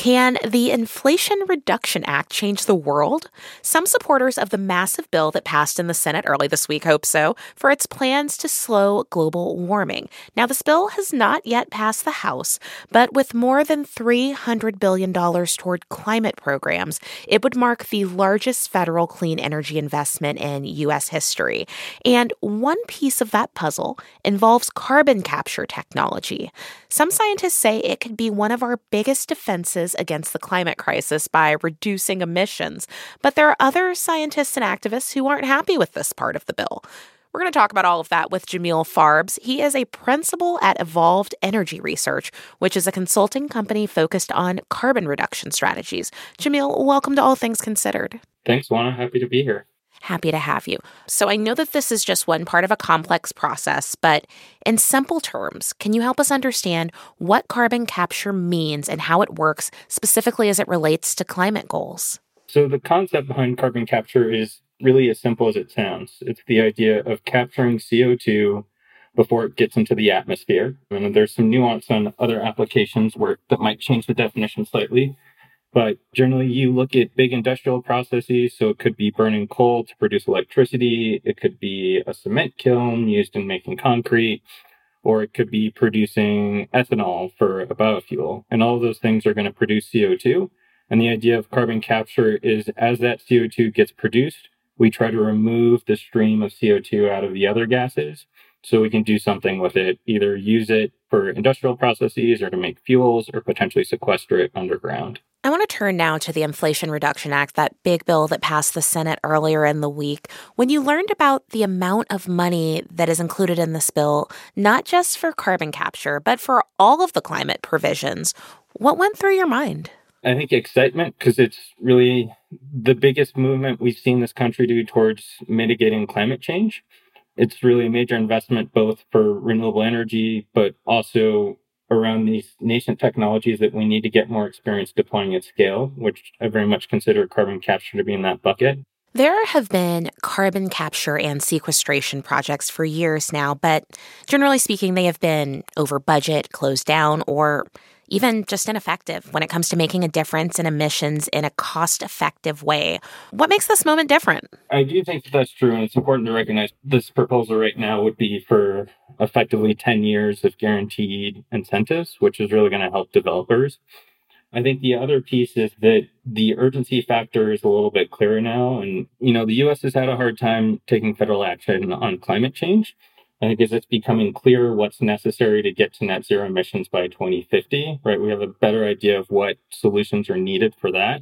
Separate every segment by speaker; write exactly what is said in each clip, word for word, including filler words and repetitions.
Speaker 1: Can the Inflation Reduction Act change the world? Some supporters of the massive bill that passed in the Senate early this week hope so, for its plans to slow global warming. Now, this bill has not yet passed the House, but with more than three hundred billion dollars toward climate programs, it would mark the largest federal clean energy investment in U S history. And one piece of that puzzle involves carbon capture technology. Some scientists say it could be one of our biggest defenses against the climate crisis by reducing emissions. But there are other scientists and activists who aren't happy with this part of the bill. We're going to talk about all of that with Jamil Farbs. He is a principal at Evolved Energy Research, which is a consulting company focused on carbon reduction strategies. Jamil, welcome to All Things Considered.
Speaker 2: Thanks, Juana. Happy to be here.
Speaker 1: Happy to have you. So I know that this is just one part of a complex process, but in simple terms, can you help us understand what carbon capture means and how it works, specifically as it relates to climate goals?
Speaker 2: So the concept behind carbon capture is really as simple as it sounds. It's the idea of capturing C O two before it gets into the atmosphere. And there's some nuance on other applications where that might change the definition slightly. But generally, you look at big industrial processes, so it could be burning coal to produce electricity, it could be a cement kiln used in making concrete, or it could be producing ethanol for a biofuel. And all of those things are going to produce C O two. And the idea of carbon capture is as that C O two gets produced, we try to remove the stream of C O two out of the other gases so we can do something with it, either use it for industrial processes or to make fuels or potentially sequester it underground.
Speaker 1: I want to turn now to the Inflation Reduction Act, that big bill that passed the Senate earlier in the week. When you learned about the amount of money that is included in this bill, not just for carbon capture, but for all of the climate provisions, what went through your mind?
Speaker 2: I think excitement, because it's really the biggest movement we've seen this country do towards mitigating climate change. It's really a major investment both for renewable energy, but also around these nascent technologies that we need to get more experience deploying at scale, which I very much consider carbon capture to be in that bucket.
Speaker 1: There have been carbon capture and sequestration projects for years now, but generally speaking, they have been over budget, closed down, or even just ineffective when it comes to making a difference in emissions in a cost-effective way. What makes this moment different?
Speaker 2: I do think that that's true, and it's important to recognize this proposal right now would be for effectively ten years of guaranteed incentives, which is really going to help developers. I think the other piece is that the urgency factor is a little bit clearer now. And, you know, the U S has had a hard time taking federal action on climate change. I think as it's becoming clear what's necessary to get to net zero emissions by twenty fifty, right? We have a better idea of what solutions are needed for that.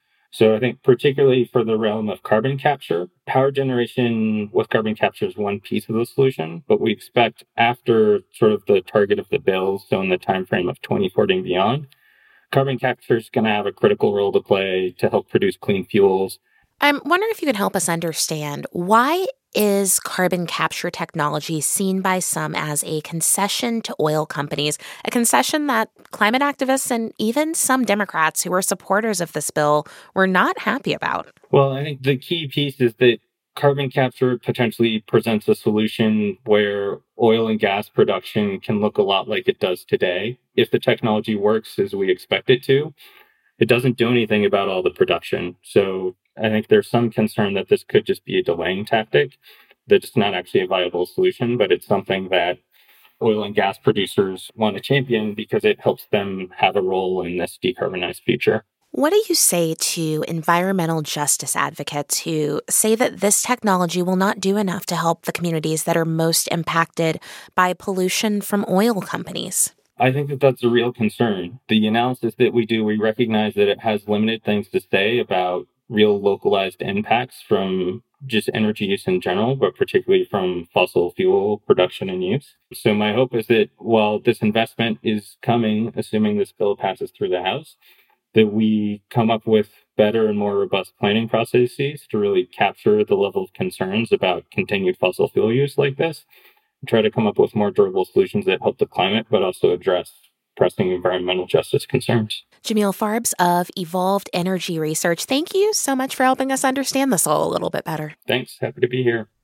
Speaker 2: So I think particularly for the realm of carbon capture, power generation with carbon capture is one piece of the solution, but we expect after sort of the target of the bill, so in the time frame of twenty forty and beyond, carbon capture is going to have a critical role to play to help produce clean fuels.
Speaker 1: I'm wondering if you can help us understand, why is carbon capture technology seen by some as a concession to oil companies, a concession that climate activists and even some Democrats who were supporters of this bill were not happy about?
Speaker 2: Well, I think the key piece is that carbon capture potentially presents a solution where oil and gas production can look a lot like it does today. If the technology works as we expect it to, it doesn't do anything about all the production. So I think there's some concern that this could just be a delaying tactic, that it's not actually a viable solution, but it's something that oil and gas producers want to champion because it helps them have a role in this decarbonized future.
Speaker 1: What do you say to environmental justice advocates who say that this technology will not do enough to help the communities that are most impacted by pollution from oil companies?
Speaker 2: I think that that's a real concern. The analysis that we do, we recognize that it has limited things to say about real localized impacts from just energy use in general, but particularly from fossil fuel production and use. So my hope is that while this investment is coming, assuming this bill passes through the House, that we come up with better and more robust planning processes to really capture the level of concerns about continued fossil fuel use like this, and try to come up with more durable solutions that help the climate, but also address pressing environmental justice concerns.
Speaker 1: Jamil Farbs of Evolved Energy Research, thank you so much for helping us understand this all a little bit better.
Speaker 2: Thanks. Happy to be here.